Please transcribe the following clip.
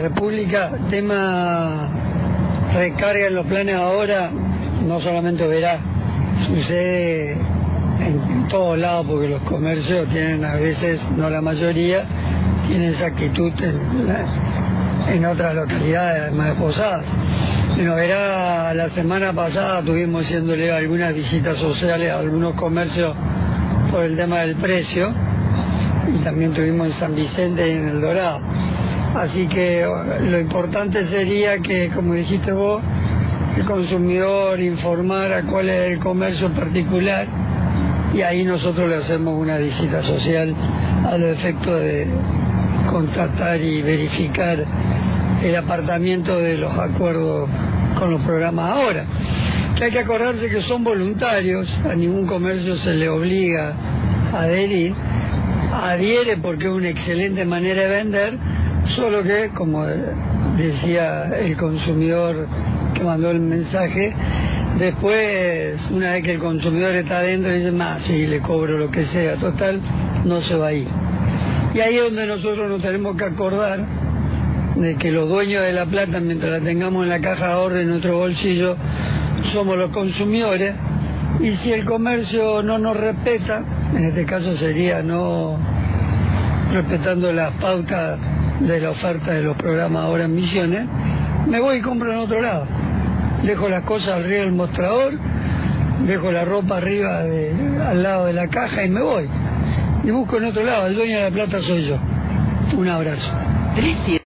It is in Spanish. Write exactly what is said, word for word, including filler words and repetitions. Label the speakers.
Speaker 1: República, tema recarga en los planes ahora, no solamente verá, sucede en todos lados porque los comercios tienen a veces, no la mayoría, tienen esa actitud en, la, en otras localidades, además de Posadas. Bueno, verá, la semana pasada tuvimos haciéndole algunas visitas sociales a algunos comercios por el tema del precio, y también tuvimos en San Vicente y en El Dorado. Así que lo importante sería que, como dijiste vos, el consumidor informara cuál es el comercio particular, y ahí nosotros le hacemos una visita social a los efectos de constatar y verificar el apartamiento de los acuerdos con los programas ahora. Que hay que acordarse que son voluntarios, a ningún comercio se le obliga a adherir, adhiere porque es una excelente manera de vender, solo que, como decía el consumidor que mandó el mensaje, después, una vez que el consumidor está adentro, dice, más, sí, le cobro lo que sea, total, no se va a ir. Y ahí es donde nosotros nos tenemos que acordar de que los dueños de la plata, mientras la tengamos en la caja de ahorro en nuestro bolsillo, somos los consumidores, y si el comercio no nos respeta, en este caso sería no respetando las pautas de la oferta de los programas ahora en Misiones, me voy y compro en otro lado. Dejo las cosas arriba del mostrador, dejo la ropa arriba de, al lado de la caja y me voy. Y busco en otro lado, el dueño de la plata soy yo. Un abrazo.